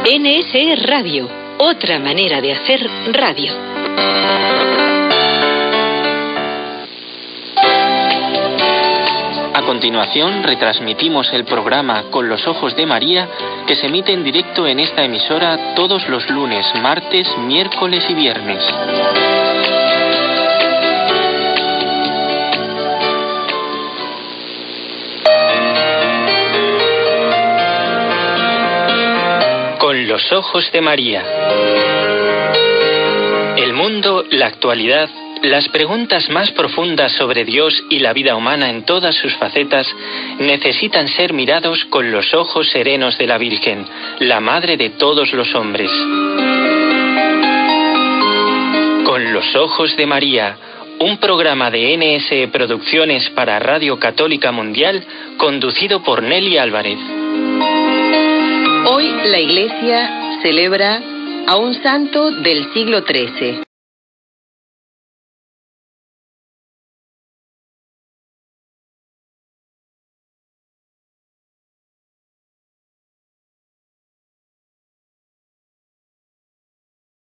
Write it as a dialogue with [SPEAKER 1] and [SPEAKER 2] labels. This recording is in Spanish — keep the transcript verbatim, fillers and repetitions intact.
[SPEAKER 1] N S E Radio, otra manera de hacer radio.
[SPEAKER 2] A continuación, retransmitimos el programa Con los Ojos de María, que se emite en directo en esta emisora todos los lunes, martes, miércoles y viernes. Con los Ojos de María. El mundo, la actualidad, las preguntas más profundas sobre Dios y la vida humana en todas sus facetas necesitan ser mirados con los ojos serenos de la Virgen, la Madre de todos los hombres. Con los Ojos de María, un programa de N S E Producciones para Radio Católica Mundial, conducido por Nelly Álvarez.
[SPEAKER 3] Hoy la Iglesia celebra a un santo del siglo trece.